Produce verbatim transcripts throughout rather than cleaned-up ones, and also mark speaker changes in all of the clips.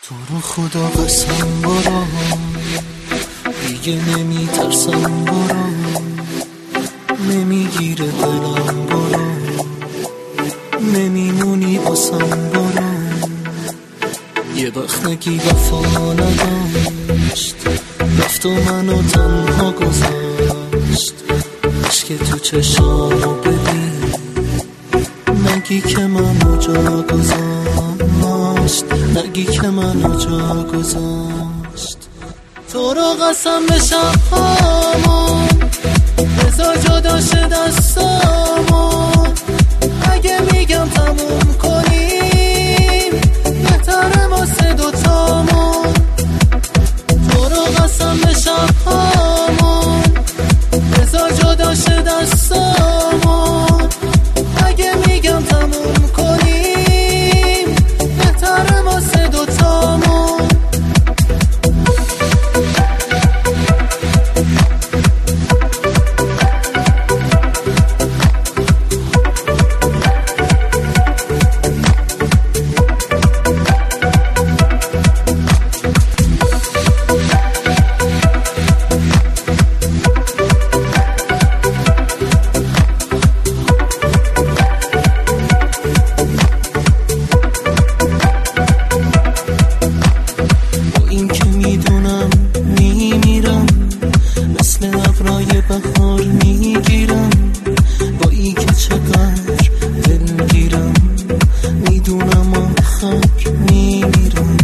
Speaker 1: تو رو خدا قسم برام دیگه نمی ترسم برام نمیگیره دلم برام نمیمونی باسم برام یه وقت نگی وفا نداشت رفت و منو تنها گذاشت عشق تو چشامو ببین نگی که منو جا گذاشت نگی که منو جا گذاشت تو رو قسم به شبهامون بذار جدا شه دستامون اگه میگم تموم کنیم بهتره واسه دوتامون تو رو قسم به شبهامون بذار جدا شه دستامون اگه میگم تموم کنیم بهتره واسه دوتامون بخار میگیرم با ای که چقدر دلگیرم میدونم آخر میمیرم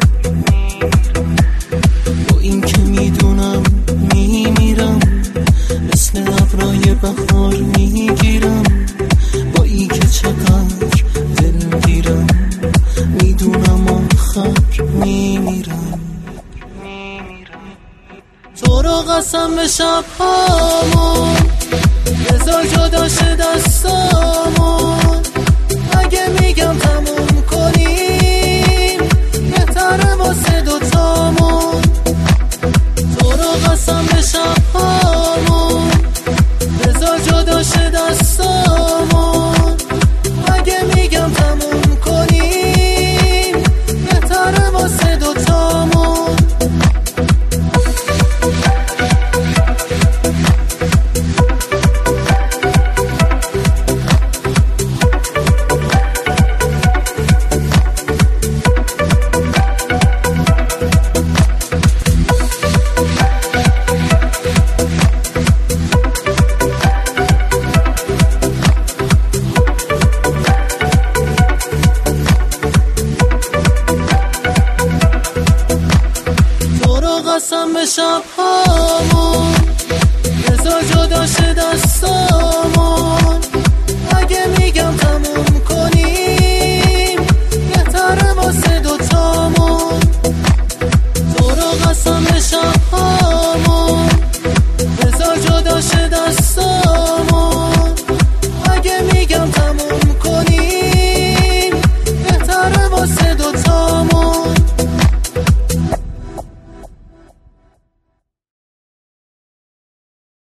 Speaker 1: با این که میدونم میمیرم مثل ابرای بخار میگیرم با ای که چقدر دلگیرم میدونم آخر میمیرم تو رو قسم به شبهامون بذار جدا شه دستامون اگه میگم تموم کنیم بهتره واسه دوتامون تو رو قسم به شبهامون بذار جدا شه دستامون اگه میگم تموم کنیم بهتره واسه دوتامون قسم به شبهامون بذار جدا شه دستامون اگه میگم تموم کنیم بهتره واسه دوتامون تو رو قسم به شبهامون